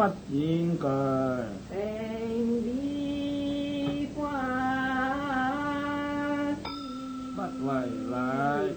不應懼。 定理關不為禮。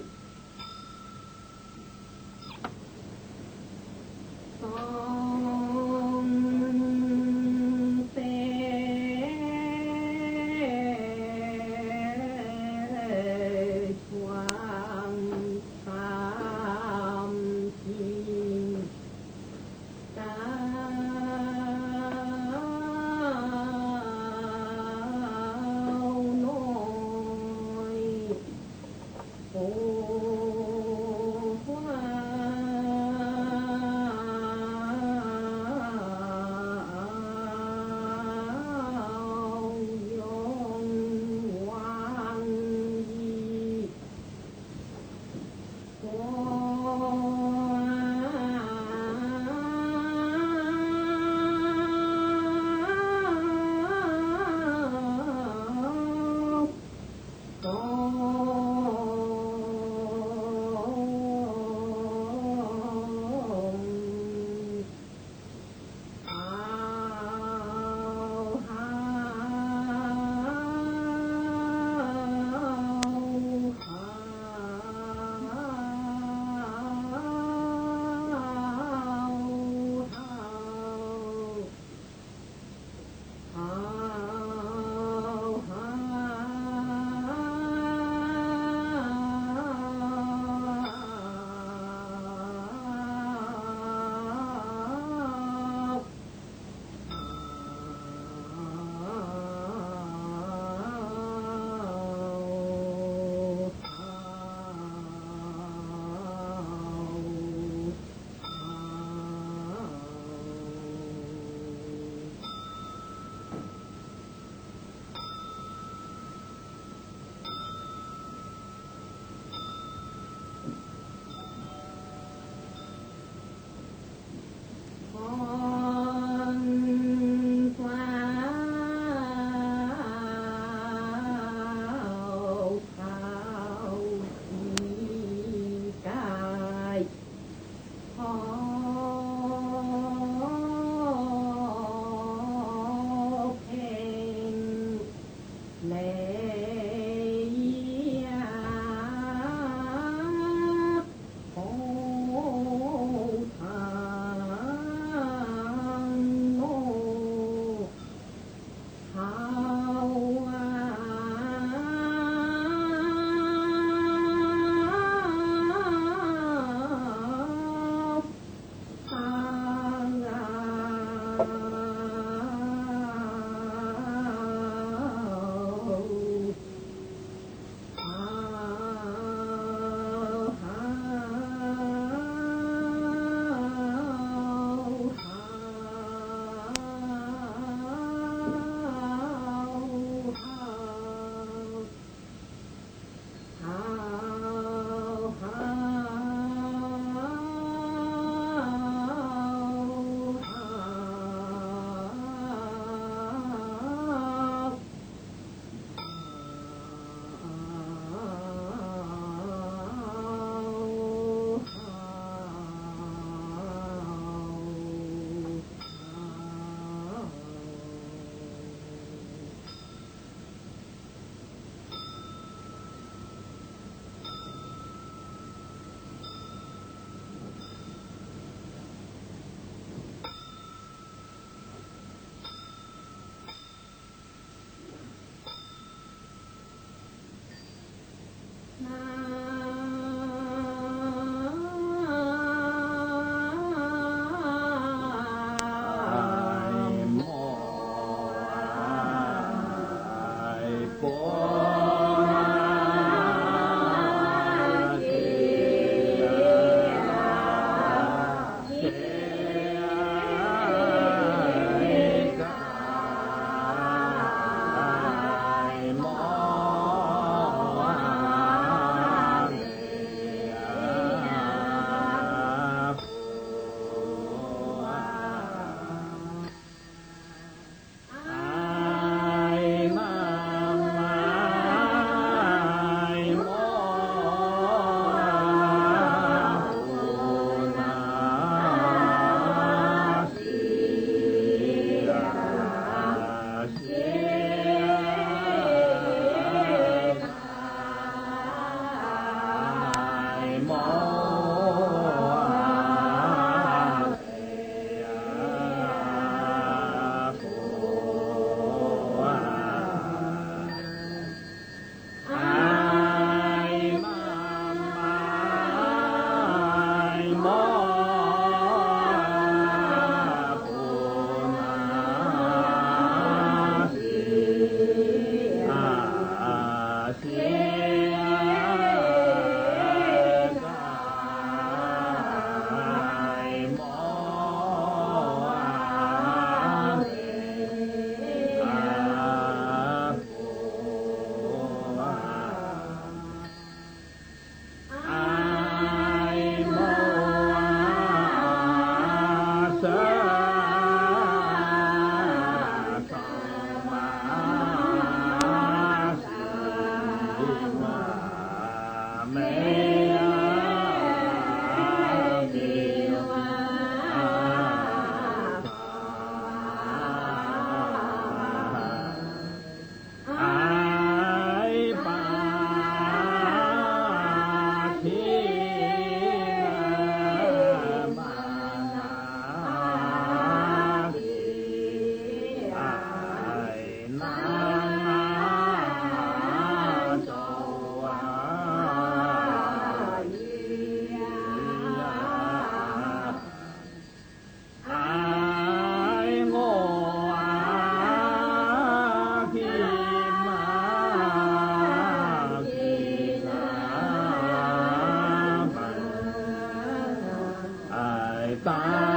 燈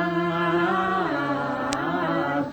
受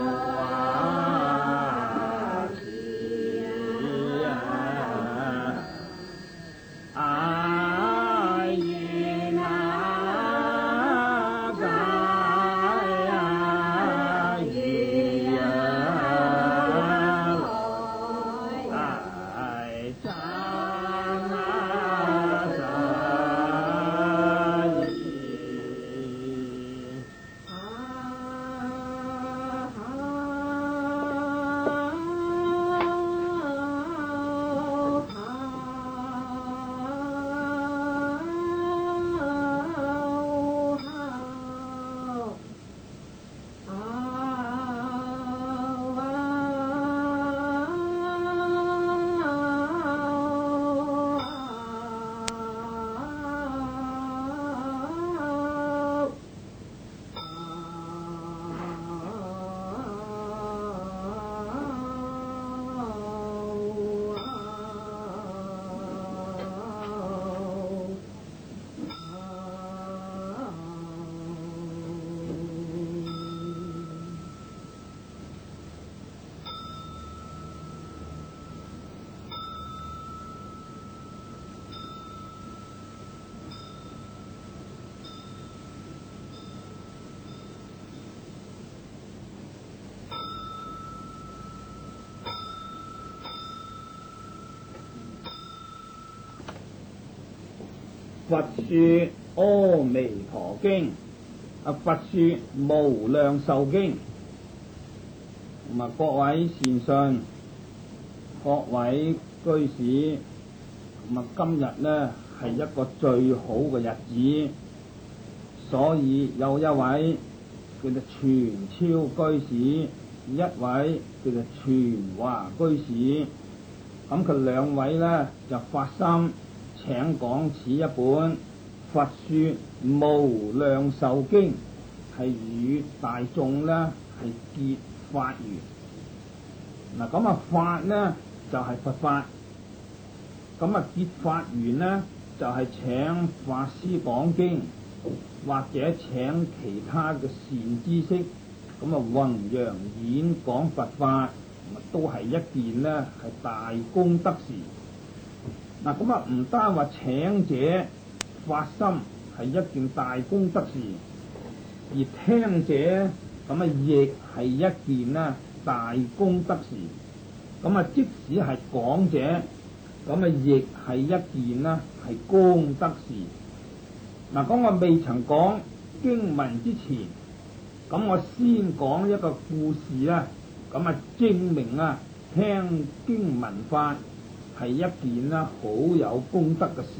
佛說阿彌陀經，佛說無量壽經。咁各位善信，各位居士，咁今日呢係一個最好嘅日子，所以有一位叫做全超居士，一位叫做全華居士。咁佢兩位呢就發心請講此一本《佛說無量壽經》，係與大眾呢係結法緣。嗱，咁法呢就係佛法，咁結法緣呢就係請法師講經，或者請其他嘅善知識，咁弘揚演講佛法，都係一件呢係大功德事。嗱，咁唔單話請者發心係一件大功德事，而聽者咁亦係一件呢大功德事。咁即使係講者，咁亦係一件呢係功德事。嗱，咁我未曾講經文之前，咁我先講一個故事啦。咁證明聽經聞法係一件好有功德嘅事。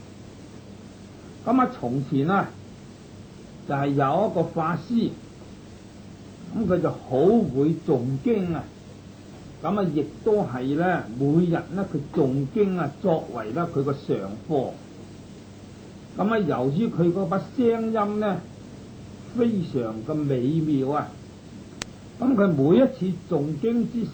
咁從前就係有一個法師，咁佢就好會誦經啊。咁亦都係咧每日咧佢誦經作為咧佢個常課。咁由於佢嗰把聲音咧非常嘅美妙啊，咁佢每一次誦經之時，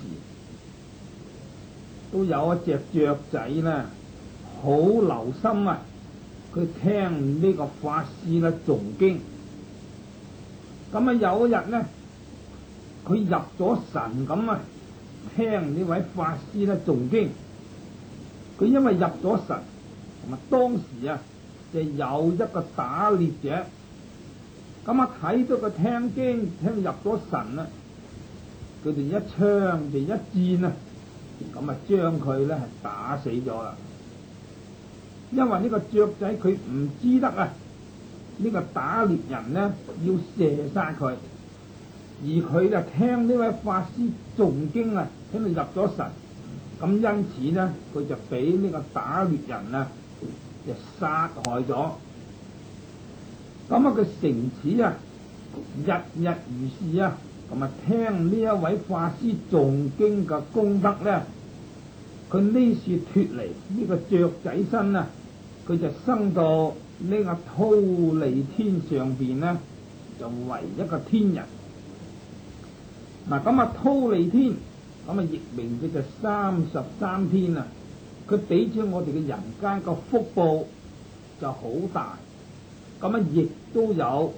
都有一隻雀仔咧好留心佢聽呢個法師咧誦經。咁有一日咧，佢入咗神咁聽呢位法師咧誦經。佢因為入咗神，同埋當時就有一個打獵者，咁睇到佢聽經聽入咗神啦，佢哋一槍就一箭咁將佢咧係打死咗啦。因為呢個雀仔佢唔知得呢個打獵人呢要射殺佢，而佢就聽呢位法師誦經聽到入咗神，咁因此呢佢就俾呢個打獵人就殺害咗。咁佢成此日日如是咁聽呢一位法師誦經嘅功德呢，佢呢次脫離呢個雀仔身佢就生到呢個忉利天上邊呢，就為一個天人。嗱，咁忉利天咁譯名叫做33天佢比起我哋嘅人間個福報就好大。咁亦都有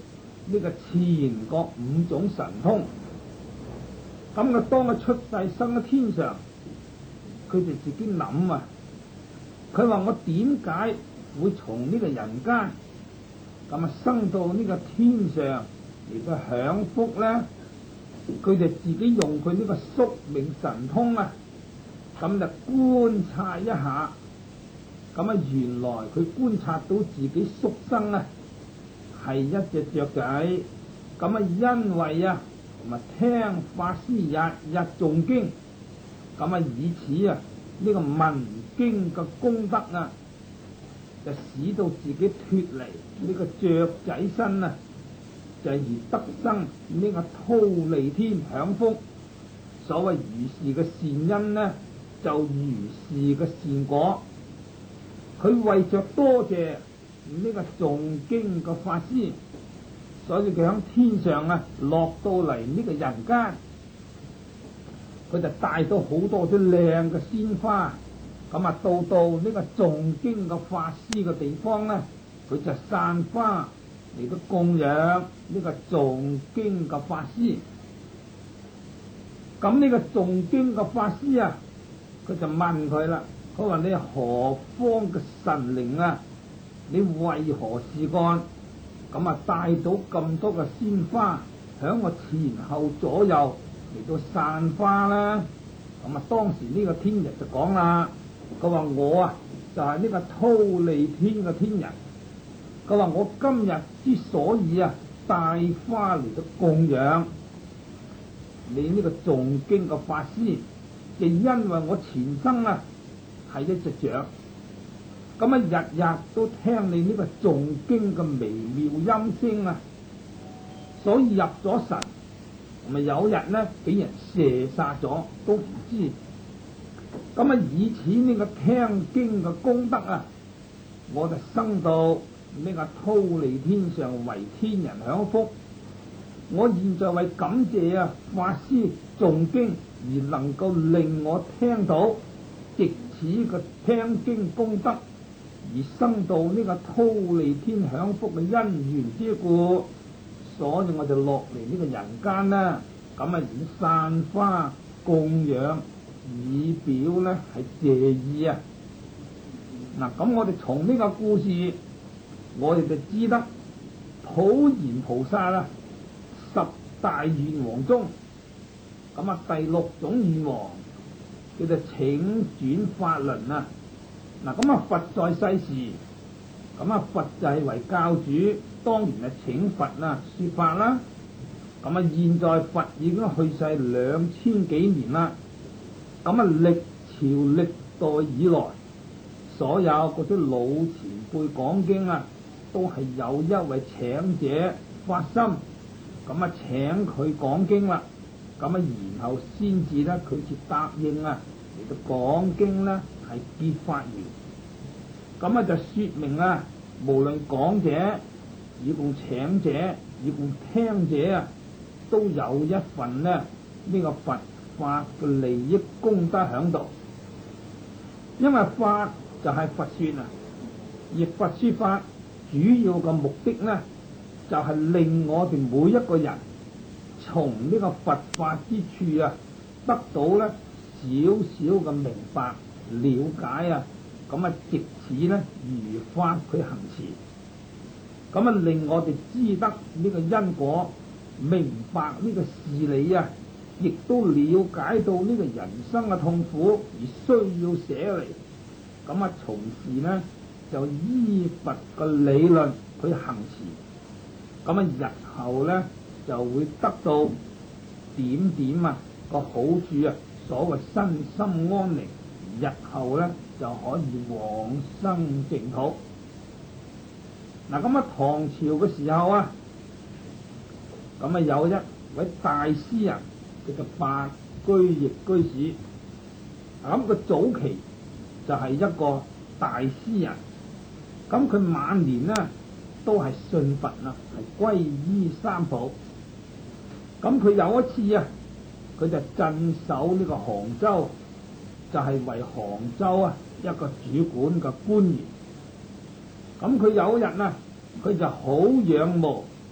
呢個前國五種神通。咁佢當佢出世生喺天上，佢就自己諗啊，佢話我點解會從呢個人間咁生到呢個天上嚟到享福咧？佢就自己用佢呢個宿命神通啊，咁就觀察一下，咁原來佢觀察到自己宿生啊係一隻雀仔，咁因為啊聽法師日日誦經，咁以此啊呢個聞經嘅功德啊，就使到自己脫離呢個雀仔身啊，就而得生呢個忉利天享福。所謂如是嘅善因呢，就如是嘅善果。佢為着多謝呢個誦經嘅法師，所以佢響天上啊落到嚟呢個人間，佢就帶到好多啲靚嘅鮮花，咁到呢個誦經嘅法師嘅地方咧，佢就散花嚟到供養呢個誦經嘅法師。咁呢個誦經嘅法師啊，佢就問佢啦，佢話你何方嘅神靈啊？你為何事幹？咁帶到咁多嘅鮮花響我前後左右嚟到散花啦。咁當時呢個天人就講啦，佢話我啊就係呢個忉利天嘅天人。佢話我今日之所以啊帶花嚟到供養你呢個誦經嘅法師，就因為我前生啊係一隻雀，咁日日都聽你呢個誦經嘅微妙音聲啊，所以入咗神，咪有日呢俾人射殺咗都唔知。咁以此呢個聽經嘅功德啊，我就生到呢個忉利天上為天人享福。我現在為感謝啊法師誦經而能夠令我聽到，藉此嘅聽經功德而生到呢個忉利天享福嘅因緣之故，所以我就落嚟呢個人間啦。咁以散花供養，以表呢係謝意啊。嗱，咁我哋從呢個故事，我哋就知得普賢菩薩啊十大願王中，咁第六種願王叫做請轉法輪啊。嗱，咁佛在世時，咁佛就係為教主，當然係請佛說法啦。咁現在佛已經去世2000幾年啦。咁歷朝歷代以來，所有嗰啲老前輩講經啊，都係有一位請者發心，咁請佢講經啦，咁然後先至咧佢至答應啊嚟到講經咧係結法緣。咁就說明啊，無論講者以共請者以共聽者啊，都有一份呢個佛法嘅利益功德喺度。因為法就係佛說啊，而佛說法主要嘅目的呢，就係令我哋每一個人從呢個佛法之處啊，得到呢少少嘅明白了解啊，咁藉此呢如法佢行持，咁令我哋知得呢個因果，明白呢個事理啊，亦都了解到呢個人生嘅痛苦而需要捨離，咁從事呢就依佛嘅理論去行持，咁日後呢就會得到點點個好處啊，所謂身心安寧，日後呢就可以往生淨土。嗱，咁唐朝嘅時候啊，咁有一位大詩人叫做白居易居士，咁佢早期就係一個大詩人，咁佢晚年呢都係信佛啦，係皈依三寶。咁佢有一次啊，佢就鎮守呢個杭州，就係為杭州啊一個主管嘅官員。咁佢有一日啊，佢就好仰慕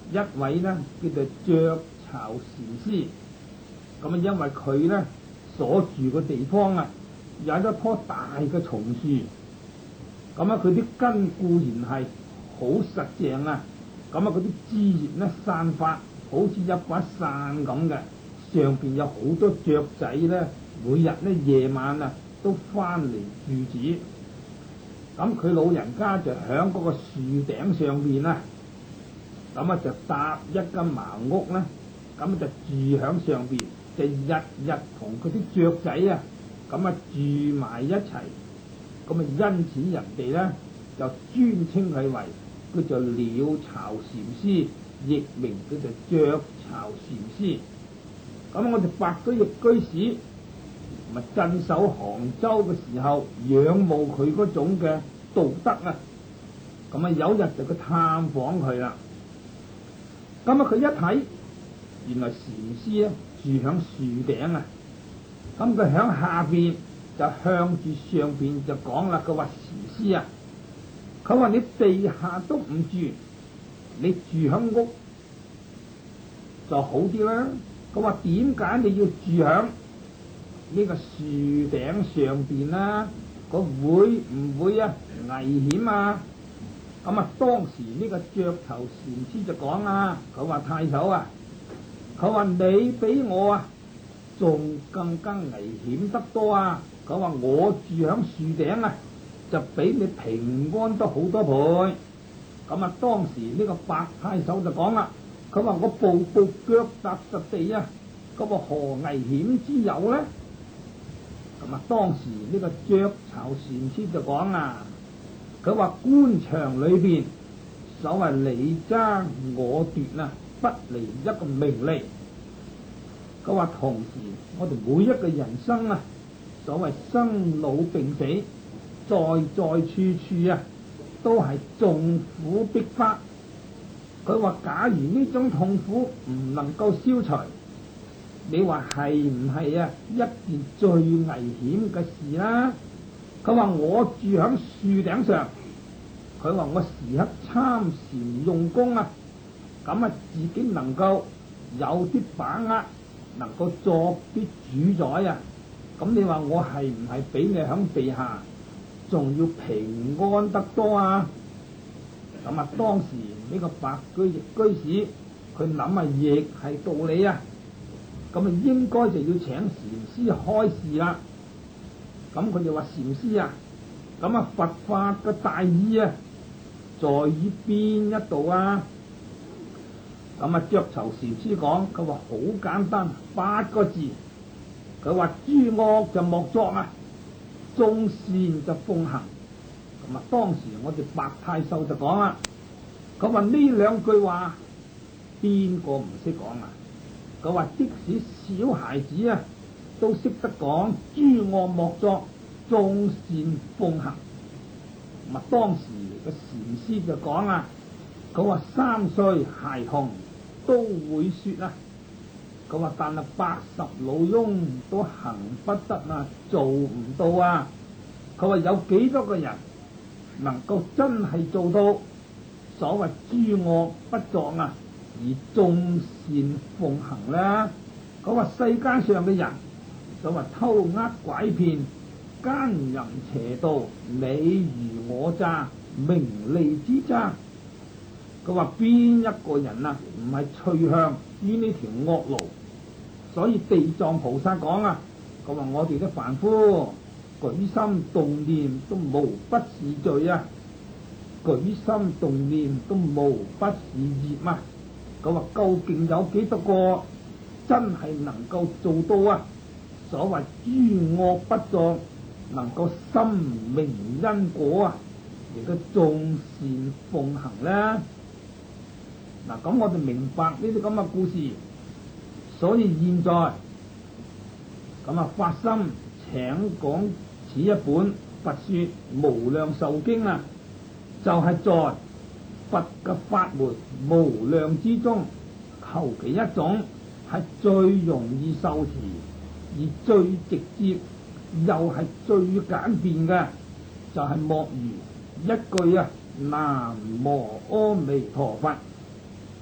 一位呢叫做雀巢禪師。咁啊，因為佢呢所住嘅地方啊，有一棵大嘅松樹，咁啊，佢啲根固然係好實淨啊，咁啊，嗰啲枝葉呢散發好似一把傘咁嘅，上邊有好多雀仔呢，每日呢夜晚啊都翻嚟住址。咁佢老人家就喺嗰個樹頂上邊啊，咁啊就搭一間茅屋啦，咁就住喺上邊，就日日同嗰啲雀仔啊，咁啊住埋一齊。咁啊，因此人哋咧就尊稱佢為叫做鳥巢禪師，亦名叫做雀巢禪師。咁我哋白居易居士咪鎮守杭州嘅時候，仰慕佢嗰種嘅道德啊。咁啊，有日就去探訪佢啦。咁啊，佢一睇，原來禪師咧住響樹頂啊。咁佢響下邊就向住上邊就講啦。佢話禪師啊，佢話你地下都唔住，你住響屋就好啲啦。佢話點解你要住響呢個樹頂上邊啦？佢會唔會啊危險啊？咁啊，當時呢個雀巢禪師就講啊，佢話太守啊，佢話你比我啊仲更加危險得多啊！佢話我住響樹頂啊，就比你平安得好多倍。咁啊，當時呢個白太守就講啦，佢話我步步腳踏實地啊，咁啊何危險之有呢？咁啊，當時呢個雀巢禪師就講啊，佢話官場裏邊所謂你爭我奪啊，不離一個名利。佢話同時我哋每一個人生啊，所謂生老病死，在在處處啊，都係眾苦逼發。佢話假如呢種痛苦唔能夠消除，你話係唔係啊一件最危險嘅事啦？佢話我住響樹頂上，佢話我時刻參禪用功啊，咁啊自己能夠有啲把握，能夠作啲主宰啊。咁你話我係唔係比你響地下仲要平安得多啊？咁啊，當時呢個白居易居士佢諗啊，亦係道理啊。咁啊，應該就要請禪師開示啦。咁佢就話禪師啊，咁啊佛法嘅大意啊，在於邊一度啊？咁啊，雀巢禪師講，佢話好簡單，8個字。佢話諸惡就莫作啊，眾善就奉行。咁啊，當時我哋白太守就講啦，佢話呢兩句話邊個唔識講啊？佢話即使小孩子啊都識得講諸惡莫作，眾善奉行。咁啊，當時嘅禪師就講啊，佢話3歲孩童都會說啊，佢話但係80老翁都行不得啊，做唔到啊。佢話有幾多個人能夠真係做到所謂諸惡不作啊，而眾善奉行呢？佢話世間上嘅人所謂偷呃拐騙、奸淫邪道、你虞我詐、名利之爭，佢話邊一個人啊唔係趨向於呢條惡路？所以地藏菩薩講啊，佢話我哋啲凡夫舉心動念都無不是罪啊，舉心動念都無不是業啊。佢話究竟有幾多個真係能夠做到啊？所謂諸惡不作，能夠深明因果啊，亦都眾善奉行呢？嗱，咁我哋明白呢啲咁嘅故事，所以現在咁啊發心請講此一本佛說無量壽經啊，就係在佛嘅法門無量之中，求其一種係最容易受持，而最直接又係最簡便嘅，就係莫如一句啊，南無阿彌陀佛。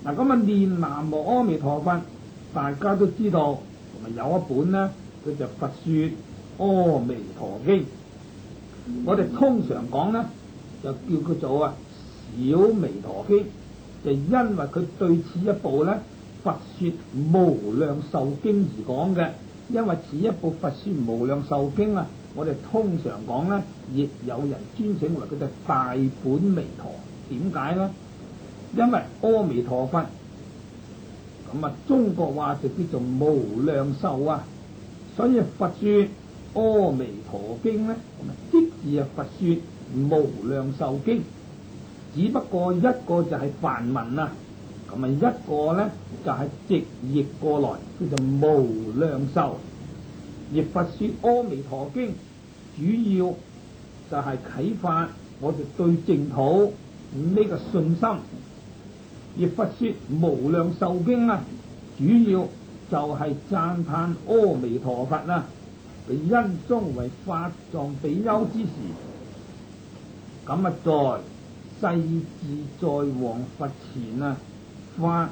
嗱，咁啊念南無阿彌陀佛，大家都知道，同埋有一本呢，佢就佛說阿彌陀經。我哋通常講呢，就叫佢做小彌陀經，就因為佢對此一部呢，佛說無量壽經而講嘅。因為此一部佛說無量壽經啊，我哋通常講呢，亦有人尊稱為佢哋大本彌陀。點解呢？因為阿彌陀佛咁啊，中國話就叫做無量壽啊，所以佛說阿彌陀經呢，即是佛說無量壽經。只不過一個就係梵文啊，咁啊一個呢就係直譯過來叫做無量壽。而佛說阿彌陀經主要就係啟發我哋對淨土呢個信心。而佛說無量壽經啊，主要就係讚歎阿彌陀佛啊，佢因中為法藏比丘之時，咁啊在世自在王佛前啊發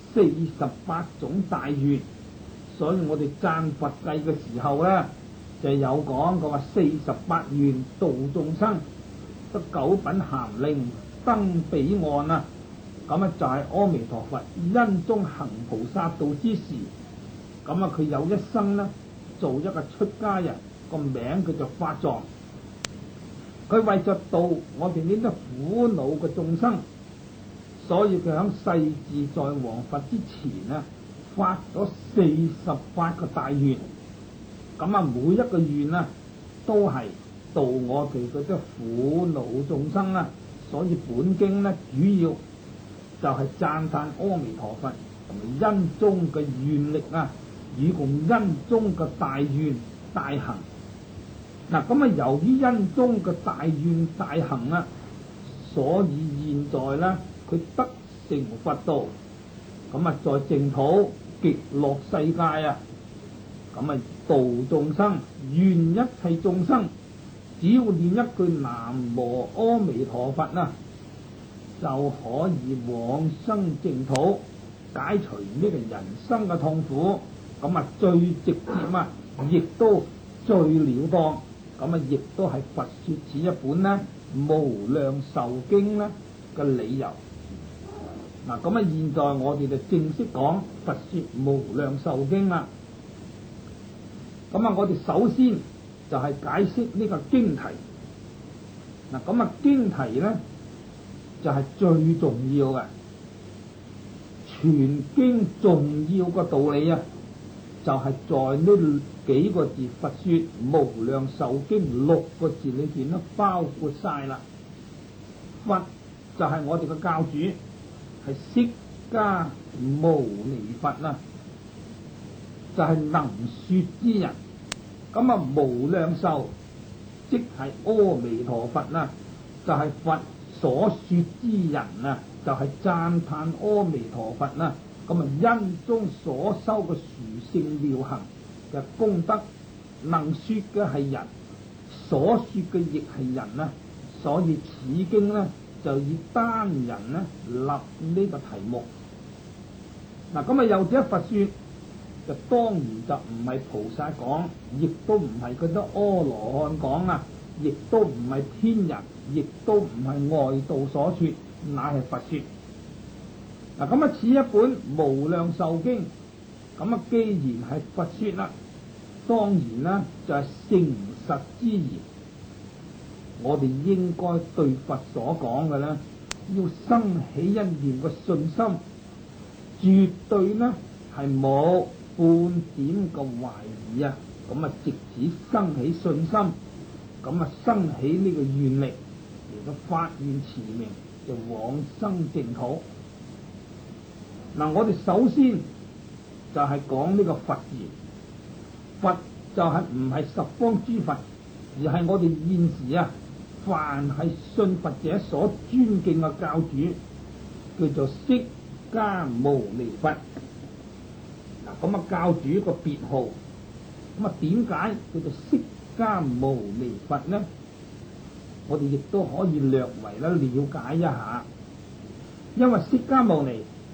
48種大願。所以我哋讚佛偈嘅時候咧，就有講佢話48願度眾生，得9品咸令登彼岸啊。咁啊就係阿彌陀佛因中行菩薩道之時，咁啊佢有一生呢做一個出家人，個名叫做法藏。佢為咗度我哋呢啲苦惱嘅眾生，所以佢響世自在王佛之前啊，發咗48個大願。咁啊每一個願啊都係度我哋嗰啲苦惱眾生啊。所以本經呢主要就係讚歎阿彌陀佛同埋因中嘅願力啊，與共因中嘅大願大行。嗱，咁啊由於因中嘅大願大行啊，所以現在呢佢得成佛道。咁啊在淨土極樂世界啊，咁啊度眾生，願一切眾生只要念一句南無阿彌陀佛啊，就可以往生淨土，解除呢個人生嘅痛苦。咁啊最直接啊，亦都最了當。咁啊亦都係佛說此一本呢無量壽經呢嘅理由。嗱，咁啊現在我哋就正式講佛說無量壽經啦。咁啊我哋首先就係解釋呢個經題。嗱，咁啊經題咧就係最重要嘅，全經重要嘅道理啊，就係在呢幾個字佛說無量壽經6個字裏邊都包括晒啦。佛就係我哋嘅教主，係釋迦牟尼佛啊，就係能說之人。咁啊無量壽即係阿彌陀佛啊，就係佛所說之人啊，就係讚歎阿彌陀佛啊。咁啊因中所修嘅殊勝妙行嘅功德，能說嘅係人，所說嘅亦係人啊。所以此經呢就以單人呢立呢個題目。嗱，咁啊又者佛說就當然就唔係菩薩講，亦都唔係嗰啲阿羅漢講啊，亦都唔係天人，亦都唔係外道所說，乃係佛說。嗱，咁啊此一本無量壽經，咁啊既然係佛說啦，當然啦就係誠實之言。我哋應該對佛所講嘅咧，要生起一念嘅信心，絕對呢係冇半點嘅懷疑啊！咁啊，藉此生起信心，咁啊生起呢個願力嚟到發願持名，就往生淨土。嗱，我哋首先就係講呢個佛字，佛就係唔係十方諸佛，而係我哋現時啊，凡係信佛者所尊敬嘅教主，叫做釋迦牟尼佛。嗱，咁啊教主個別號，咁啊點解叫做釋迦牟尼佛呢？我哋亦都可以略為咧了解一下，因為釋迦牟尼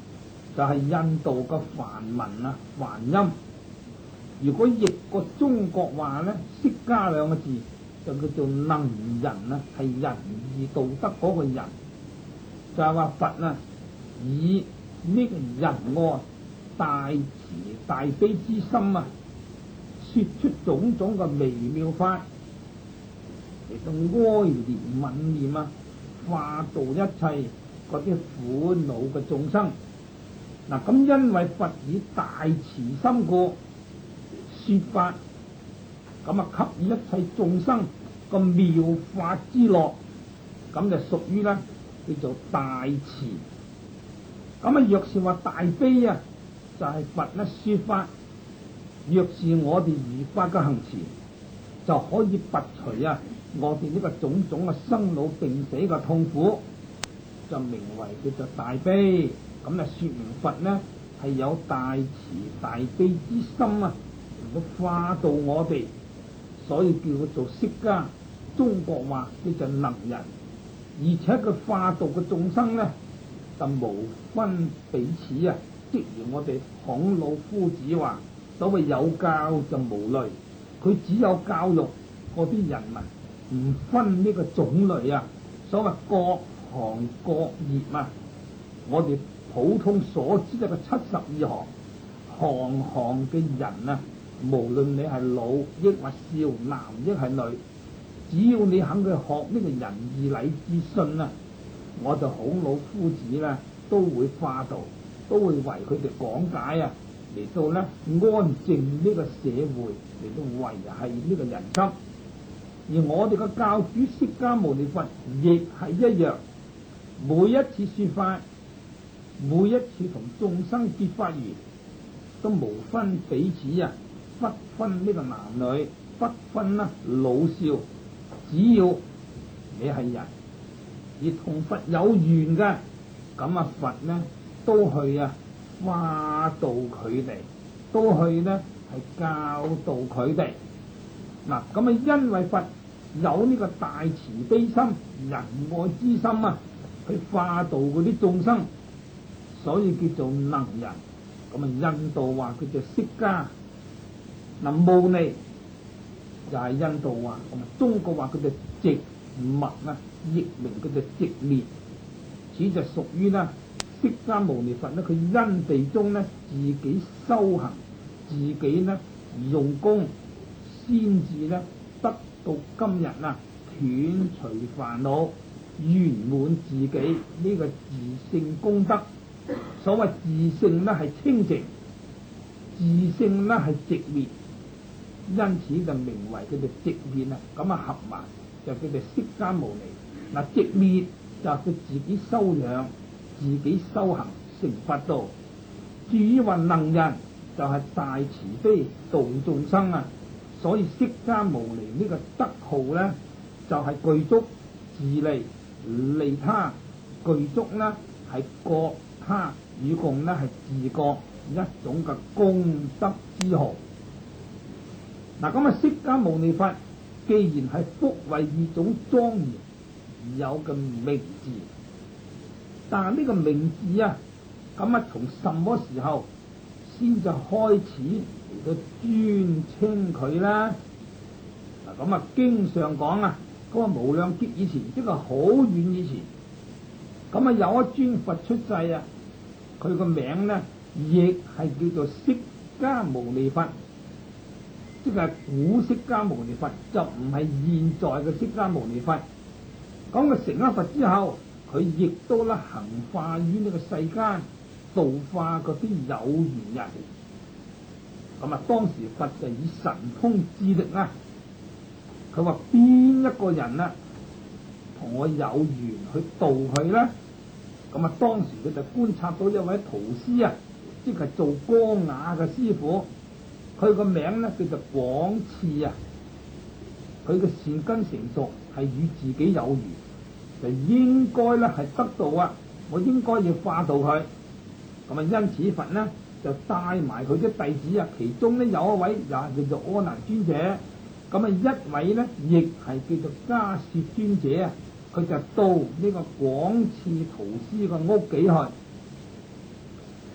就係印度嘅梵文啊，梵音。如果譯過中國話咧，釋迦兩個字就叫做能仁啊，係仁義道德嗰個仁。就係話佛啊，以呢個仁愛、大慈大悲之心啊，說出種種嘅微妙法嚟到哀憐憫念啊，化度一切嗰啲苦惱嘅眾生。嗱，咁因為佛以大慈心故說法，咁啊給予一切眾生個妙法之樂，咁就屬於咧叫做大慈。咁啊，若是話大悲啊，就係佛咧說法。若是我哋如法嘅行持，就可以拔除啊我哋呢個種種嘅生老病死嘅痛苦，就名為叫做大悲。咁就說明佛呢係有大慈大悲之心啊，嚟到化度我哋，所以叫佢做釋迦。中國話叫做能仁，而且佢化度嘅眾生呢，就無分彼此啊。即如我哋孔老夫子話，所謂有教就無類，佢只有教育嗰啲人民，唔分呢個種類啊。所謂各行各業啊，我哋普通所知嘅72行，行行嘅人啊，無論你係老抑或少，男抑係女，只要你肯去學呢個仁義禮智信啊，我就孔老夫子咧都會化度，都會為佢哋講解啊，嚟到咧安靜呢個社會，嚟到維繫呢個人心。而我哋嘅教主釋迦牟尼佛亦係一樣，每一次說法，每一次同眾生結法緣，都無分彼此啊，不分呢個男女，不分啦老少，只要你係人而同佛有緣嘅，咁啊佛呢都去啊化度佢哋，都去呢係教導佢哋。嗱，咁啊因為佛有呢個大慈悲心、仁愛之心啊，去化度嗰啲眾生，所以叫做能仁。咁啊印度話佢就釋迦，嗱牟尼就係印度話，咁啊中國話佢就寂滅啊，譯名佢就寂滅。此就屬於呢釋迦牟尼佛呢，佢因地中呢自己修行，自己呢用功，先至呢得到今日啊斷除煩惱，圓滿自己呢個自性功德。所謂自性呢係清淨，自性呢係寂滅，因此就名為佢哋寂滅啊。咁啊合埋就叫做釋迦牟尼。嗱，寂滅就係佢自己修養，自己修行成佛道。至於話能仁，就係大慈悲度眾生啊。所以釋迦牟尼呢個德號咧，就係具足自利利他，具足呢係覺他與共呢係自覺一種嘅功德之號。嗱，咁啊釋迦牟尼佛既然係福慧二種莊嚴而有嘅名字，但係呢個名字啊，咁啊從什麼時候先就開始嚟到尊稱佢啦？嗱，咁啊經上講啊，嗰個無量劫以前，即係好遠以前，咁啊有一尊佛出世啊，佢個名咧亦係叫做釋迦牟尼佛，即係古釋迦牟尼佛，就唔係現在嘅釋迦牟尼佛。咁佢成咗佛之後，佢亦都咧行化於呢個世間，度化嗰啲有緣人。咁啊，當時佛就以神通智力啊，佢話邊一個人啊同我有緣去度佢咧？咁啊，當時佢就觀察到一位徒師啊，即係做光雅嘅師傅，佢個名咧叫做廣次啊。佢嘅善根成熟，係與自己有緣，就應該咧係得道啊！我應該要化度佢。咁啊，因此佛呢就帶埋佢啲弟子啊，其中呢有一位也叫做阿難尊者，咁啊一位呢亦係叫做迦葉尊者啊，佢就到呢個廣次徒師個屋企去。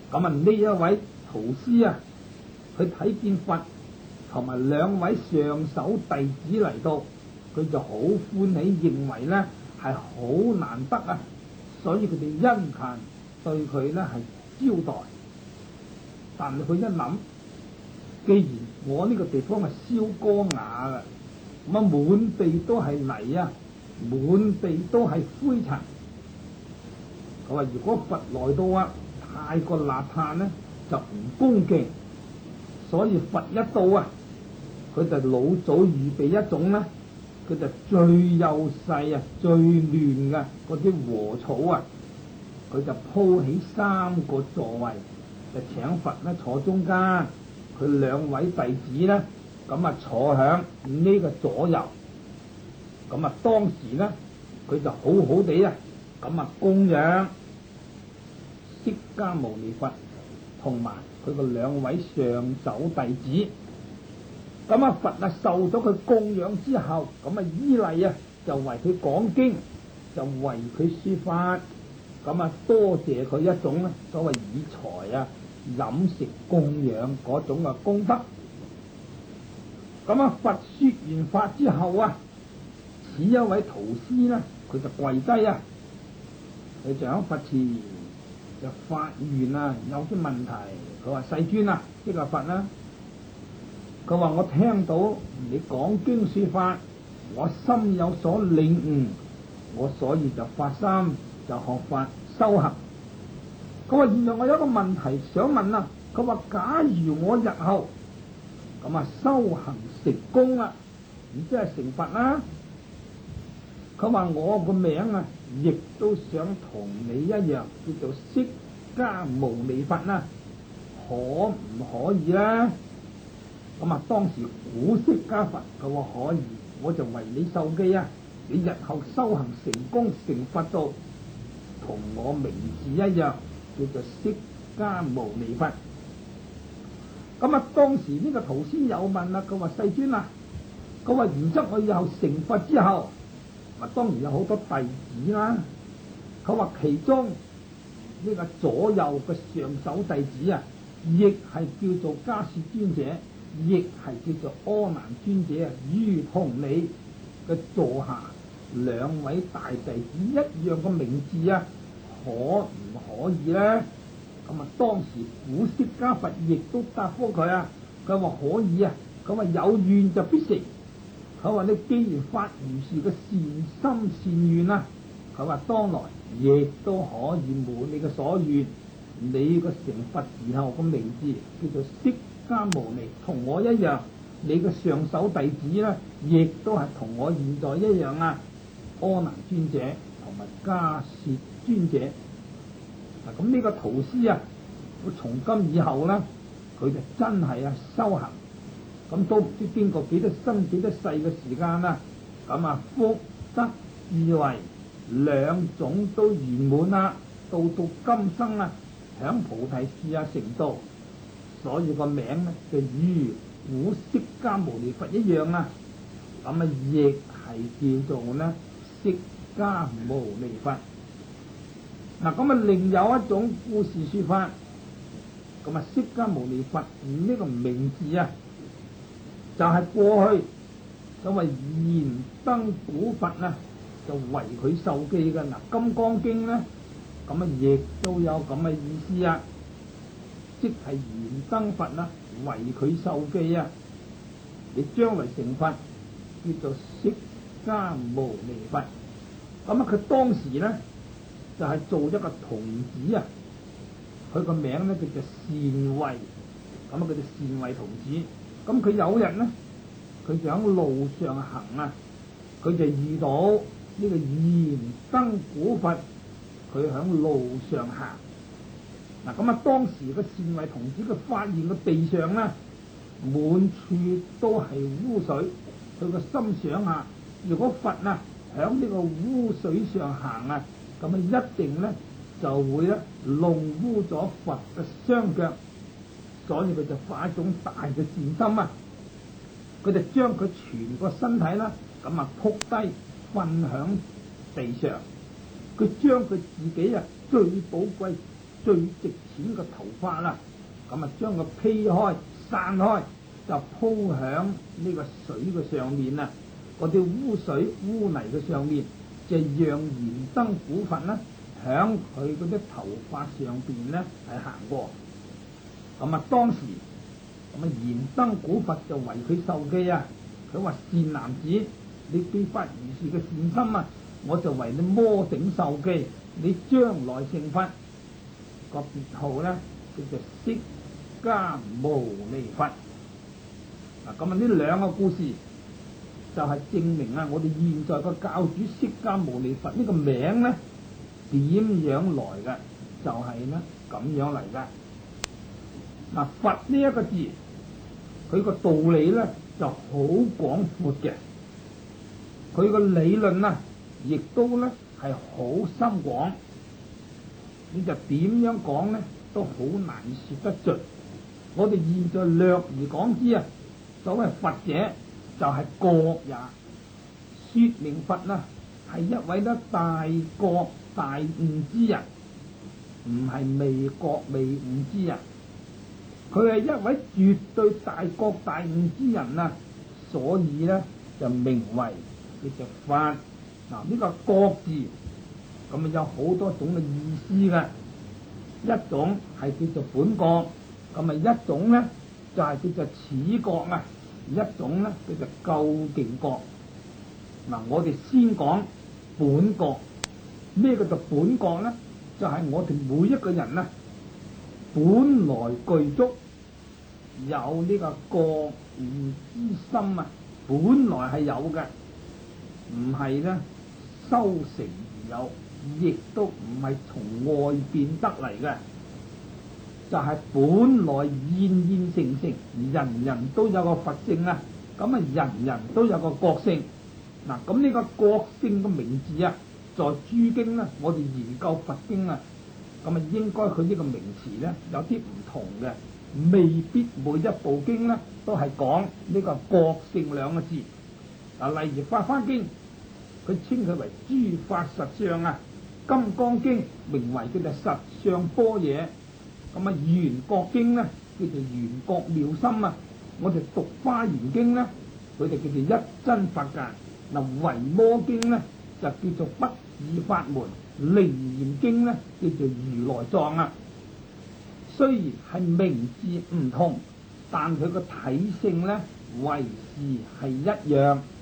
咁啊呢一位徒師啊，佢睇見佛同埋兩位上首弟子嚟到，佢就好歡喜，認為咧係好難得啊，所以佢哋殷勤對佢咧係招待。但係佢一諗，既然我呢個地方係燒哥瓦嘅，咁啊滿地都係泥啊，滿地都係灰塵。佢話如果佛來到啊，太過邋遢咧，就唔恭敬。所以佛一到啊，佢就老早預備一種咧，佢就最幼細啊、最嫩嘅嗰啲禾草啊，佢就鋪起3個座位，就請佛咧坐中間，佢2位弟子咧咁啊坐響呢個左右。咁啊當時咧，佢就好好地啊，咁啊供養釋迦牟尼佛同埋佢個2位上首弟子。咁啊佛啊受咗佢供養之後，咁啊依禮啊就為佢講經，就為佢說法。咁啊多謝佢一種咧所謂以財啊飲食供養嗰種嘅功德。咁啊佛說完法之後啊，此一位徒師呢，佢就跪低啊，佢就喺佛前就發願啊，有啲問題。佢話世尊啊，即係佛啦。佢話我聽到你講經說法，我心有所領悟，我所以就發心就學法修行。佢話現在我有一個問題想問啊。佢話假如我日後咁啊修行成功啦，咁即係成佛啦。佢話我個名啊，亦都想同你一樣叫做釋迦牟尼佛啦，可唔可以咧？咁啊當時古釋迦佛佢話可以，我就為你受記啊，你日後修行成功成佛道，同我名字一樣叫做釋迦牟尼佛。咁啊當時呢個徒師有問啦，佢話世尊啊，佢話然則我以後成佛之後，當然有好多弟子啦。佢話其中呢個左右嘅上首弟子啊，亦係叫做迦葉尊者，亦係叫做阿難尊者啊，如同你嘅座下2位大弟子一樣嘅名字啊，可唔可以咧？咁啊當時古釋迦佛亦都答覆佢啊，佢話可以啊，佢話有願就必成。佢話你既然發如是嘅善心善願啊，佢話當來亦都可以滿你嘅所願。你個成佛時候個名字叫做釋迦牟尼，同我一樣。你嘅上首弟子咧，亦都係同我現在一樣啊，阿難尊者同埋迦葉尊者。嗱咁呢個徒師啊，佢從今以後咧，佢就真係啊修行。咁都唔知經過幾多生幾多世嘅時間啦，咁啊福德智慧2種都圓滿啦，到今生啊響菩提樹啊成道，所以個名咧就如古釋迦牟尼佛一樣啊，咁啊亦係叫做咧釋迦牟尼佛。嗱咁啊另有一種故事說法，咁啊釋迦牟尼佛呢個名字啊，就係過去所謂燃燈古佛啊，就為佢受記嘅。嗱，《金剛經》咧，咁啊亦都有咁嘅意思啊，即係燃燈佛啊，為佢受記啊，你將來成佛叫做釋迦牟尼佛。咁啊，佢當時咧就係做一個童子啊，佢個名咧叫做善慧，咁啊佢哋善慧童子。咁佢有日咧，佢就喺路上行啊，佢就遇到呢個燃燈古佛，佢喺路上行。嗱咁啊，當時個善慧童子佢發現個地上咧滿處都係污水，佢個心想下，如果佛啊喺呢個污水上行啊，咁啊一定咧就會咧弄污咗佛嘅雙腳。所以佢就發一種大嘅善心啊！佢就將佢全個身體啦，咁啊撲低瞓響地上。佢將佢自己啊最寶貴、 最值錢嘅頭髮啦，咁啊將佢披開散開，就鋪響呢個水嘅上面啊，嗰啲污水污泥嘅上面，就讓燃燈古佛呢響佢嗰啲頭髮上邊呢係行過。咁啊當時咁啊燃燈古佛就為佢受記啊，佢話善男子，你既發如是嘅善心啊，我就為你摩頂受記，你將來成佛。個別號呢叫做釋迦牟尼佛。嗱，咁啊呢兩個故事就係證明啊，我哋現在個教主釋迦牟尼佛呢個名呢點樣來嘅，就係呢咁樣嚟噶。嗱，佛呢一個字，佢個道理呢就好廣闊嘅，佢個理論啊，亦都呢係好深廣。你就點樣講呢，都好難說得盡。我哋現在略而講之啊，所謂佛者就係覺也，說明佛啊係一位得大覺大悟之人，唔係未覺未悟之人。佢係一位絕對大覺大悟之人啊，所以呢就名為叫做佛。嗱，呢個覺字咁啊有好多種嘅意思嘅，一種係叫做本覺，咁啊一種呢就係叫做始覺啊，一種呢叫做究竟覺。嗱，我哋先講本覺。咩叫做本覺呢？就係我哋每一個人啊，本來具足有呢個覺悟之心啊，本來係有嘅，唔係呢修成而有，亦都唔係從外邊得嚟嘅，就係本來現現成成，人人都有個佛性啊，咁啊人人都有個覺性。嗱，咁呢個覺性嘅名字啊，在諸經呢，我哋研究佛經啊，咁啊應該佢呢個名詞呢有啲唔同嘅，未必每一部經呢都係講呢個覺性兩個字。嗱，例如《法華經》，佢稱佢為諸法實相啊；《金剛經》名為叫做實相般若。咁啊，《圓覺經》呢叫做圓覺妙心啊。我哋讀《華嚴經》呢，佢哋叫做一真法界。嗱，《維摩經》呢就叫做不二法門，《楞嚴經》呢叫做如來藏啊。雖然係名字唔同，但佢個體性呢為是係一樣。